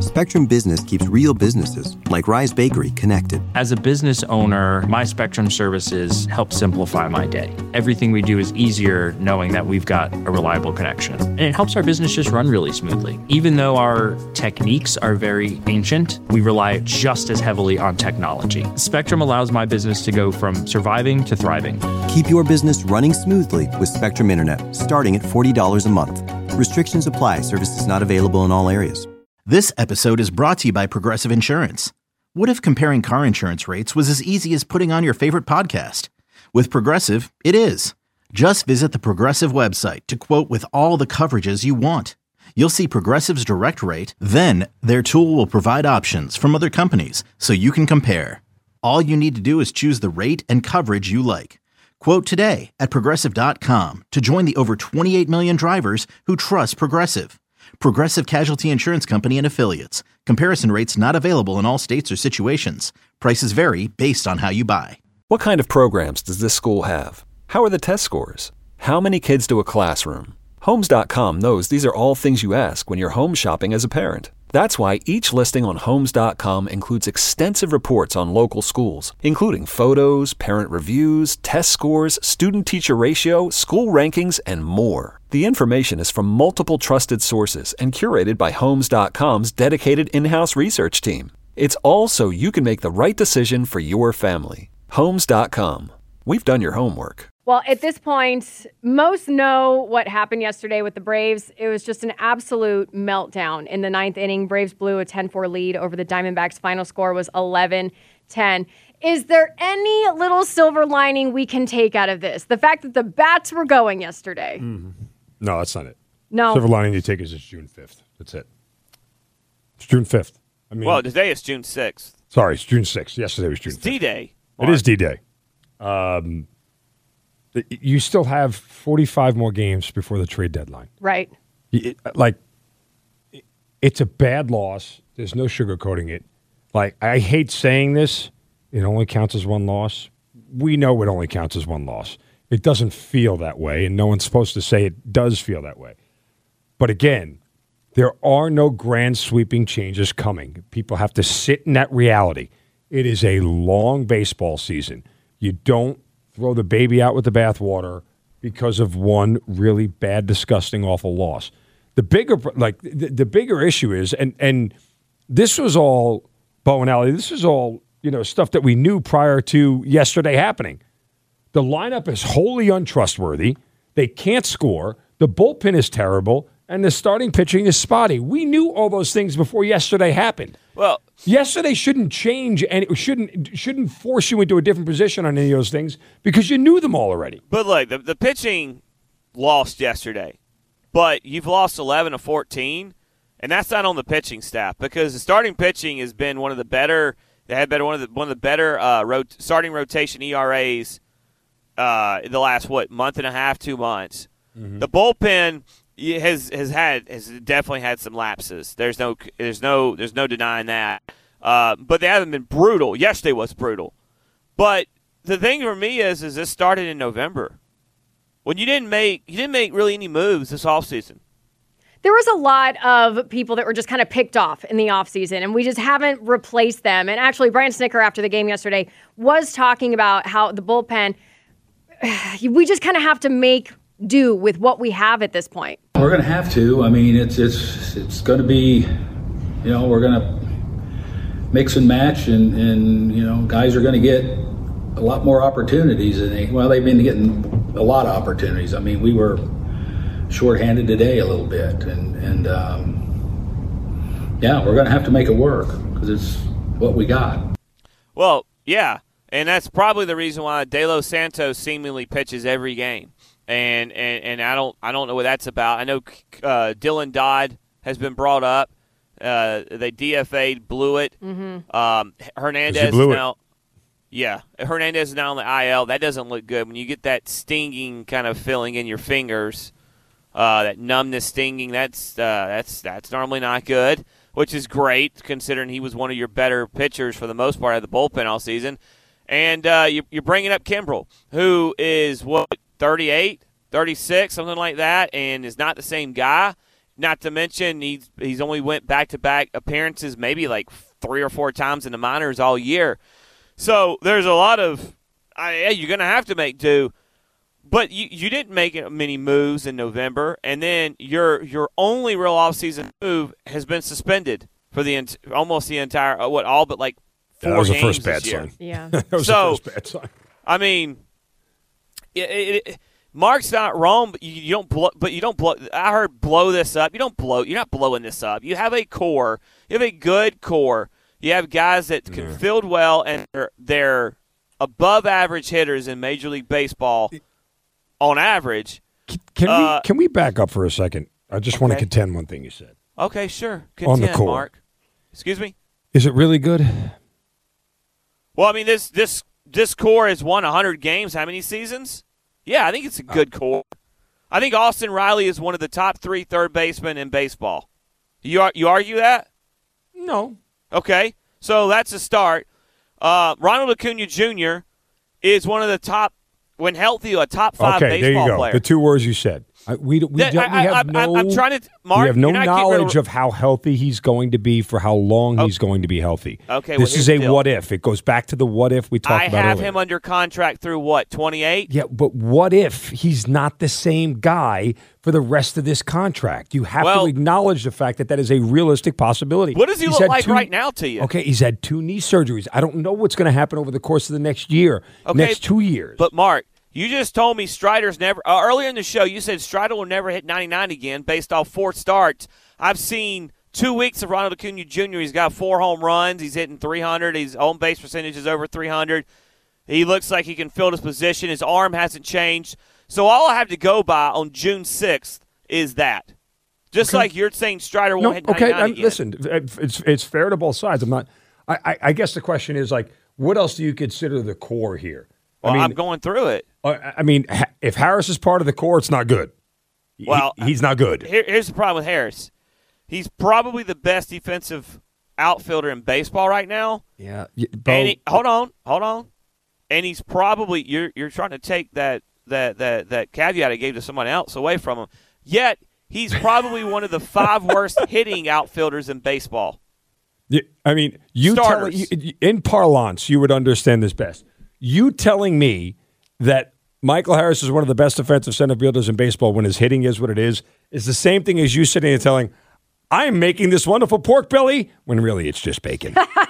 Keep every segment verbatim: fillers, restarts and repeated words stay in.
Spectrum Business keeps real businesses, like Rise Bakery, connected. As a business owner, my Spectrum services help simplify my day. Everything we do is easier knowing that we've got a reliable connection. And it helps our business just run really smoothly. Even though our techniques are very ancient, we rely just as heavily on technology. Spectrum allows my business to go from surviving to thriving. Keep your business running smoothly with Spectrum Internet, starting at forty dollars a month. Restrictions apply. Services not available in all areas. This episode is brought to you by Progressive Insurance. What if comparing car insurance rates was as easy as putting on your favorite podcast? With Progressive, it is. Just visit the Progressive website to quote with all the coverages you want. You'll see Progressive's direct rate, then their tool will provide options from other companies so you can compare. All you need to do is choose the rate and coverage you like. Quote today at Progressive dot com to join the over twenty-eight million drivers who trust Progressive. Progressive Casualty Insurance Company and Affiliates. Comparison rates not available in all states or situations. Prices vary based on how you buy. What kind of programs does this school have? How are the test scores? How many kids do a classroom? Homes dot com knows these are all things you ask when you're home shopping as a parent. That's why each listing on Homes dot com includes extensive reports on local schools, including photos, parent reviews, test scores, student-teacher ratio, school rankings, and more. The information is from multiple trusted sources and curated by Homes dot com's dedicated in-house research team. It's all so you can make the right decision for your family. Homes dot com. We've done your homework. Well, at this point, most know what happened yesterday with the Braves. It was just an absolute meltdown in the ninth inning. Braves blew a ten four lead over the Diamondbacks. Final score was eleven ten. Is there any little silver lining we can take out of this? The fact that the bats were going yesterday. Mm-hmm. No, that's not it. No. Silver lining you take is it's June fifth. That's it. It's June fifth. I mean, well, today is June sixth. Sorry, it's June sixth. Yesterday was June it's fifth. D-Day. It is D-Day. Um, you still have forty-five more games before the trade deadline. Right. It, like, it's a bad loss. There's no sugarcoating it. Like, I hate saying this. It only counts as one loss. We know it only counts as one loss. It doesn't feel that way, and no one's supposed to say it does feel that way. But again, there are no grand sweeping changes coming. People have to sit in that reality. It is a long baseball season. You don't throw the baby out with the bathwater because of one really bad, disgusting, awful loss. The bigger, like the, the bigger issue is, and and this was all Bo and Allie. This is all you know stuff that we knew prior to yesterday happening. The lineup is wholly untrustworthy. They can't score. The bullpen is terrible, and the starting pitching is spotty. We knew all those things before yesterday happened. Well, yesterday shouldn't change, and it shouldn't shouldn't force you into a different position on any of those things because you knew them all already. But look, the, the pitching lost yesterday, but you've lost eleven of fourteen, and that's not on the pitching staff because the starting pitching has been one of the better. They had better one of the one of the better uh, rot- starting rotation E R As uh, in the last what month and a half, two months. Mm-hmm. The bullpen has has had has definitely had some lapses. There's no there's no there's no denying that. Uh, but they haven't been brutal. Yesterday was brutal. But the thing for me is is this started in November. When you didn't make you didn't make really any moves this offseason. There was a lot of people that were just kind of picked off in the offseason, and we just haven't replaced them. And actually, Brian Snitker, after the game yesterday, was talking about how the bullpen, we just kind of have to make do with what we have at this point. We're going to have to. I mean, it's it's it's going to be, you know, we're going to mix and match, and, and you know, guys are going to get a lot more opportunities. And they, well, they've been getting a lot of opportunities. I mean, we were shorthanded today a little bit, and and um, yeah, we're going to have to make it work because it's what we got. Well, yeah, and that's probably the reason why De Los Santos seemingly pitches every game, and and, and I don't I don't know what that's about. I know uh, Dylan Dodd has been brought up. Uh, they D F A'd, blew it. Mm-hmm. Um, Hernandez blew now. It. Yeah, Hernandez is now on the I L. That doesn't look good when you get that stinging kind of feeling in your fingers. Uh, that numbness, stinging, that's uh, that's that's normally not good, which is great considering he was one of your better pitchers for the most part of the bullpen all season. And uh, you, you're bringing up Kimbrel, who is, what, thirty-eight, thirty-six, something like that, and is not the same guy. Not to mention he's he's only went back-to-back appearances maybe like three or four times in the minors all year. So there's a lot of I, yeah, you're going to have to make do. But you, you didn't make many moves in November, and then your your only real offseason move has been suspended for the almost the entire what all but like four that was games the first bad this year. sign. Yeah, that was so, the first bad sign. I mean, it, it, it, Mark's not wrong, but you, you don't blow. But you don't blow. I heard blow this up. You don't blow. You're not blowing this up. You have a core. You have a good core. You have guys that can yeah. field well, and they're, they're above average hitters in Major League Baseball on average. Can, can uh, we can we back up for a second? I just okay. want to contend one thing you said. Okay, sure. Contend, on the core. Mark. Excuse me? Is it really good? Well, I mean, this this this core has won one hundred games. How many seasons? Yeah, I think it's a good uh, core. I think Austin Riley is one of the top three third basemen in baseball. You you argue that? No. Okay, so that's a start. Uh, Ronald Acuna Junior is one of the top, when healthy, a top five okay, baseball there you go. player. The two words you said. I, we we, that, don't, we I, have I, no. I'm trying to. Mark, we have no knowledge to, of how healthy he's going to be for how long oh, he's going to be healthy. Okay, this well, is a deal. what if. It goes back to the what if we talked I about. I have earlier. him under contract through what, twenty-eight? Yeah, but what if he's not the same guy for the rest of this contract? You have well, to acknowledge the fact that that is a realistic possibility. What does he he's look like two, right now to you? Okay, he's had two knee surgeries. I don't know what's going to happen over the course of the next year, okay, next two years. But Mark, you just told me Strider's never uh, – earlier in the show, you said Strider will never hit ninety-nine again based off four starts. I've seen two weeks of Ronald Acuna Junior He's got four home runs. He's hitting three hundred. His on base percentage is over three hundred. He looks like he can field his position. His arm hasn't changed. So all I have to go by on June sixth is that. Just okay. like you're saying Strider won't no, hit ninety-nine okay, again. Listen, it's, it's fair to both sides. I'm not I, – I, I guess the question is, like, what else do you consider the core here? Well, I mean, I'm going through it. I mean, if Harris is part of the core, it's not good. Well, he, he's not good. Here, here's the problem with Harris. He's probably the best defensive outfielder in baseball right now. Yeah. And he, hold on, hold on. And he's probably you're you're trying to take that that that that caveat I gave to someone else away from him. Yet he's probably one of the five worst hitting outfielders in baseball. Yeah, I mean, you tell, you, in parlance, you would understand this best. You telling me that Michael Harris is one of the best defensive center fielders in baseball when his hitting is what it is is the same thing as you sitting and telling, I'm making this wonderful pork belly, when really it's just bacon.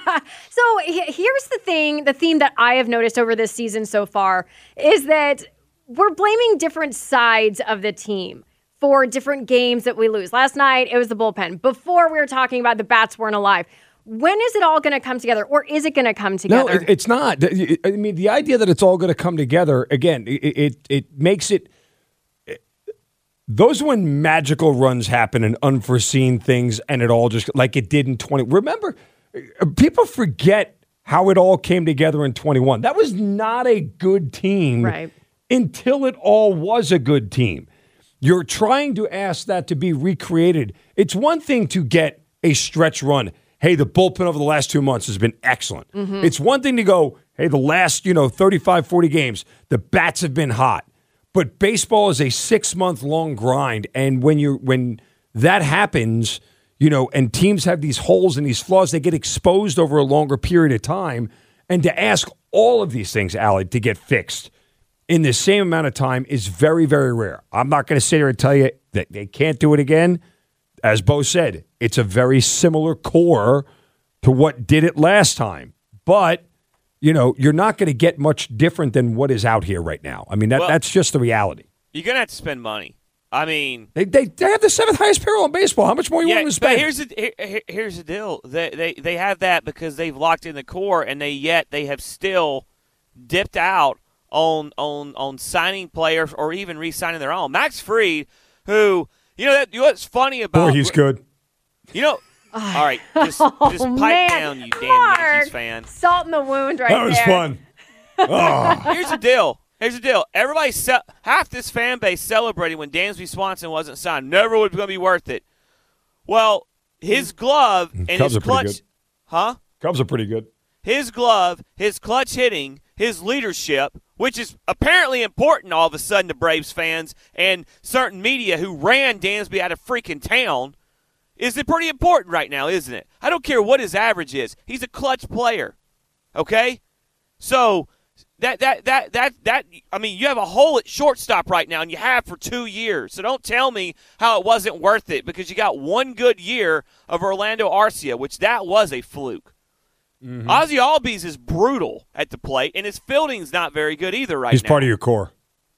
So here's the thing, the theme that I have noticed over this season so far is that we're blaming different sides of the team for different games that we lose. Last night, it was the bullpen. Before, we were talking about the bats weren't alive. When is it all going to come together, or is it going to come together? No, it, it's not. I mean, the idea that it's all going to come together, again, it, it it makes it, it – those when magical runs happen and unforeseen things and it all just – like it did in twenty. Remember, people forget how it all came together in twenty-one. That was not a good team right. until it all was a good team. You're trying to ask that to be recreated. It's one thing to get a stretch run. Hey, the bullpen over the last two months has been excellent. Mm-hmm. It's one thing to go, hey, the last, you know, thirty-five, forty games, the bats have been hot. But baseball is a six-month-long grind, and when you when that happens, you know, and teams have these holes and these flaws, they get exposed over a longer period of time. And to ask all of these things, Allie, to get fixed in the same amount of time is very, very rare. I'm not going to sit here and tell you that they can't do it again. As Bo said, it's a very similar core to what did it last time. But, you know, you're not going to get much different than what is out here right now. I mean, that, well, that's just the reality. You're going to have to spend money. I mean, they, they they have the seventh highest payroll in baseball. How much more you yeah, want to spend? But here's the here, here's the deal. They, they they have that because they've locked in the core, and they yet they have still dipped out on on on signing players or even re-signing their own. Max Fried, who you know that you know what's funny about? Boy, he's good. You know. All right, just, oh, just pipe man. down, you damn Mark, Yankees fan. Salt in the wound, right there. That was there. fun. Oh. Here's the deal. Here's the deal. Everybody, ce- half this fan base celebrated when Dansby Swanson wasn't signed. Never was going to be worth it. Well, his glove and Cubs his are pretty clutch, good. huh? Cubs are pretty good. His glove, his clutch hitting, his leadership which is apparently important all of a sudden to Braves fans and certain media who ran Dansby out of freaking town, is it pretty important right now, isn't it? I don't care what his average is. He's a clutch player, okay? So that that that that that I mean, you have a hole at shortstop right now, and you have for two years. So don't tell me how it wasn't worth it because you got one good year of Orlando Arcia, which that was a fluke. Mm-hmm. Ozzie Albies is brutal at the plate, and his fielding's not very good either right he's now. He's part of your core.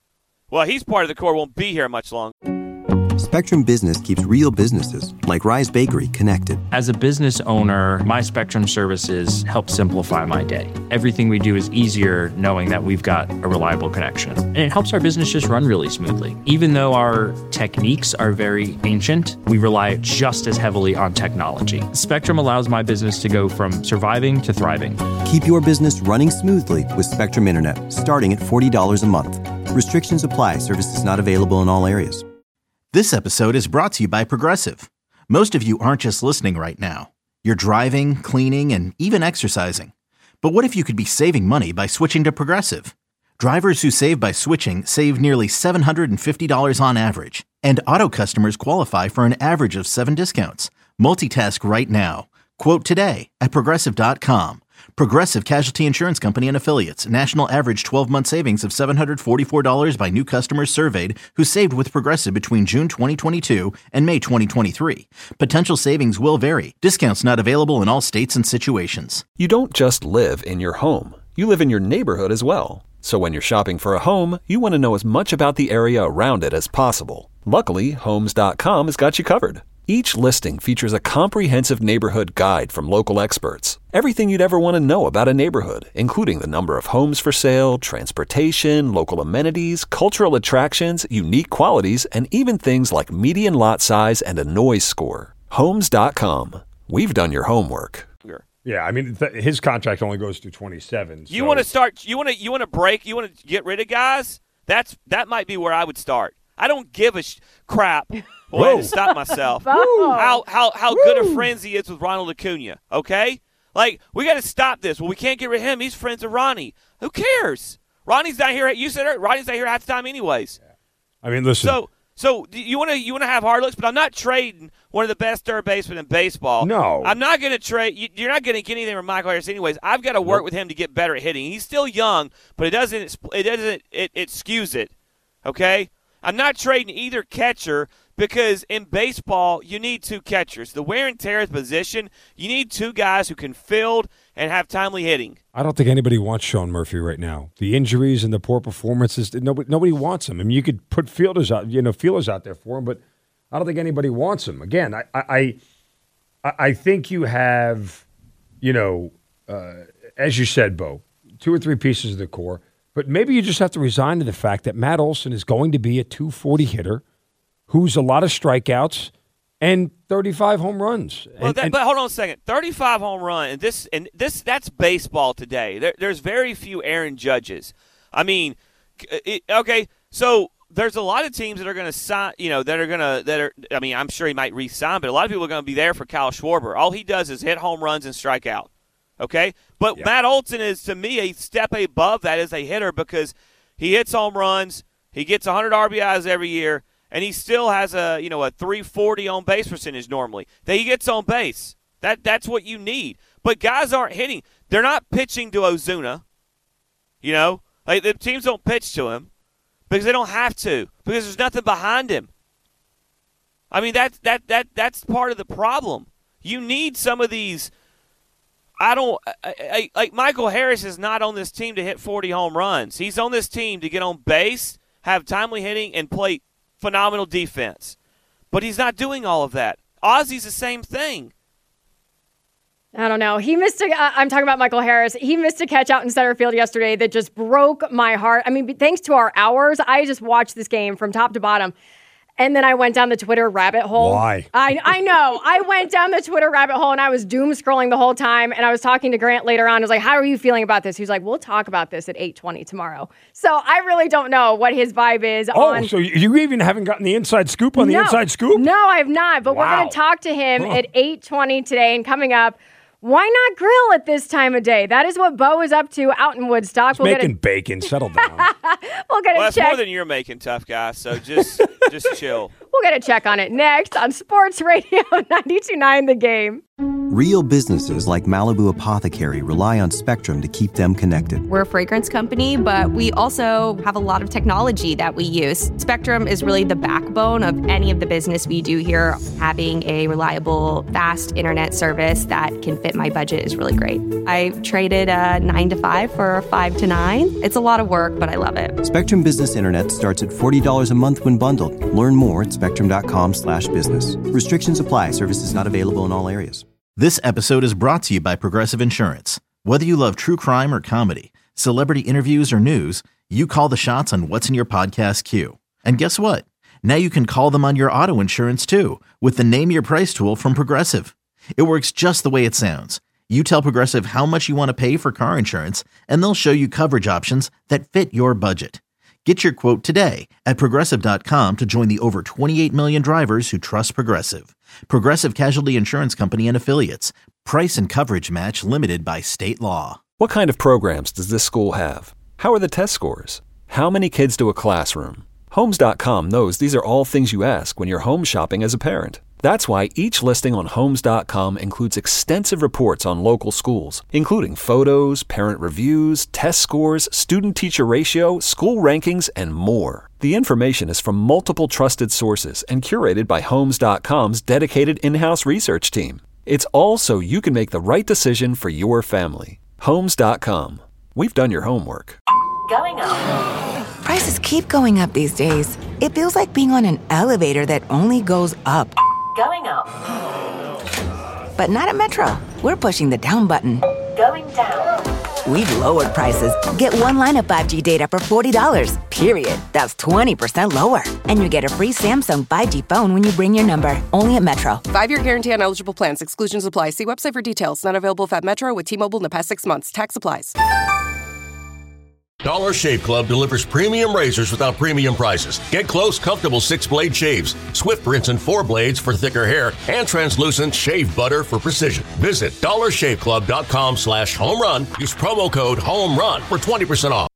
Well, he's part of the core. Won't be here much longer. Spectrum Business keeps real businesses, like Rise Bakery, connected. As a business owner, my Spectrum services help simplify my day. Everything we do is easier knowing that we've got a reliable connection. And it helps our business just run really smoothly. Even though our techniques are very ancient, we rely just as heavily on technology. Spectrum allows my business to go from surviving to thriving. Keep your business running smoothly with Spectrum Internet, starting at forty dollars a month. Restrictions apply. Services not available in all areas. This episode is brought to you by Progressive. Most of you aren't just listening right now. You're driving, cleaning, and even exercising. But what if you could be saving money by switching to Progressive? Drivers who save by switching save nearly seven hundred fifty dollars on average. And auto customers qualify for an average of seven discounts. Multitask right now. Quote today at Progressive dot com. Progressive Casualty Insurance Company and Affiliates. National average twelve-month savings of seven hundred forty-four dollars by new customers surveyed who saved with Progressive between June twenty twenty-two and May twenty twenty-three. Potential savings will vary. Discounts not available in all states and situations. You don't just live in your home. You live in your neighborhood as well. So when you're shopping for a home, you want to know as much about the area around it as possible. Luckily, Homes dot com has got you covered. Each listing features a comprehensive neighborhood guide from local experts. Everything you'd ever want to know about a neighborhood, including the number of homes for sale, transportation, local amenities, cultural attractions, unique qualities, and even things like median lot size and a noise score. Homes dot com. We've done your homework. Yeah, I mean, th- his contract only goes through twenty-seven. So. You want to start? You want to? You want to break? You want to get rid of guys? That's that might be where I would start. I don't give a sh- crap. Well, I had to stop myself. how how how Woo. good a friends he is with Ronald Acuna, okay? Like, we got to stop this. Well, we can't get rid of him. He's friends with Ronnie. Who cares? Ronnie's not here. You said it. Ronnie's not here half the time anyways. Yeah. I mean, listen. So so you want to you want to have hard looks, but I'm not trading one of the best third basemen in baseball. No. I'm not going to trade. You, you're not going to get anything from Michael Harris anyways. I've got to work nope. with him to get better at hitting. He's still young, but it doesn't it doesn't it, it skews it, okay? I'm not trading either catcher because in baseball, you need two catchers. The wear and tear of position, you need two guys who can field and have timely hitting. I don't think anybody wants Sean Murphy right now. The injuries and the poor performances, nobody, nobody wants him. I mean, you could put fielders out, you know, feelers out there for him, but I don't think anybody wants him. Again, I, I, I, I think you have, you know, uh, as you said, Bo, two or three pieces of the core. But maybe you just have to resign to the fact that Matt Olson is going to be a two forty hitter who's a lot of strikeouts and thirty-five home runs. Well, and, that, and, but hold on a second. thirty-five home run, and this and this that's baseball today. There, there's very few Aaron Judges. I mean, it, okay, so there's a lot of teams that are going to sign, you know, that are going to, that are, I mean, I'm sure he might re-sign, but a lot of people are going to be there for Kyle Schwarber. All he does is hit home runs and strike out. Okay? But yeah. Matt Olson is, to me, a step above that as a hitter because he hits home runs, he gets one hundred R B Is every year, and he still has a, you know, a three forty on base percentage normally. That he gets on base. That That's what you need. But guys aren't hitting. They're not pitching to Ozuna. You know? Like, the teams don't pitch to him because they don't have to because there's nothing behind him. I mean, that, that, that, that's part of the problem. You need some of these – I don't I, I, like Michael Harris is not on this team to hit forty home runs. He's on this team to get on base, have timely hitting, and play phenomenal defense. But he's not doing all of that. Ozzie's the same thing. I don't know. He missed a, I'm talking about Michael Harris. He missed a catch out in center field yesterday that just broke my heart. I mean, thanks to our hours, I just watched this game from top to bottom. And then I went down the Twitter rabbit hole. Why? I I know. I went down the Twitter rabbit hole and I was doom scrolling the whole time. And I was talking to Grant later on. I was like, how are you feeling about this? He was like, we'll talk about this at eight twenty tomorrow. So I really don't know what his vibe is oh, on. Oh, so you even haven't gotten the inside scoop on no, the inside scoop? No, I have not. But wow. we're going to talk to him huh. at eight twenty today. And coming up, Why not grill at this time of day? That is what Bo is up to out in Woodstock. We'll making get a, bacon. Settle down. we'll get well, a that's check. more than you're making, tough guy. So just just chill. We'll get a check on it next on Sports Radio ninety-two point nine The Game. Real businesses like Malibu Apothecary rely on Spectrum to keep them connected. We're a fragrance company, but we also have a lot of technology that we use. Spectrum is really the backbone of any of the business we do here. Having a reliable, fast internet service that can fit my budget is really great. I traded a nine to five for a five to nine. It's a lot of work, but I love it. Spectrum Business Internet starts at forty dollars a month when bundled. Learn more at spectrum.com slash business. Restrictions apply. Services not available in all areas. This episode is brought to you by Progressive Insurance. Whether you love true crime or comedy, celebrity interviews or news, you call the shots on what's in your podcast queue. And guess what? Now you can call them on your auto insurance too with the Name Your Price tool from Progressive. It works just the way it sounds. You tell Progressive how much you want to pay for car insurance, and they'll show you coverage options that fit your budget. Get your quote today at Progressive dot com to join the over twenty-eight million drivers who trust Progressive. Progressive Casualty Insurance Company and Affiliates. Price and coverage match limited by state law. What kind of programs does this school have? How are the test scores? How many kids do a classroom? Homes dot com knows these are all things you ask when you're home shopping as a parent. That's why each listing on Homes dot com includes extensive reports on local schools, including photos, parent reviews, test scores, student-teacher ratio, school rankings, and more. The information is from multiple trusted sources and curated by Homes dot com's dedicated in-house research team. It's all so you can make the right decision for your family. Homes dot com. We've done your homework. Going up. Prices keep going up these days. It feels like being on an elevator that only goes up. Going up. But not at Metro. We're pushing the down button. Going down. We've lowered prices. Get one line of five G data for forty dollars, period. That's twenty percent lower. And you get a free Samsung five G phone when you bring your number. Only at Metro. Five-year guarantee on eligible plans. Exclusions apply. See website for details. Not available at Metro with T-Mobile in the past six months. Tax applies. Dollar Shave Club delivers premium razors without premium prices. Get close, comfortable six-blade shaves, swift rinse and four blades for thicker hair, and translucent shave butter for precision. Visit dollar shave club dot com slash home run. Use promo code HOME RUN for twenty percent off.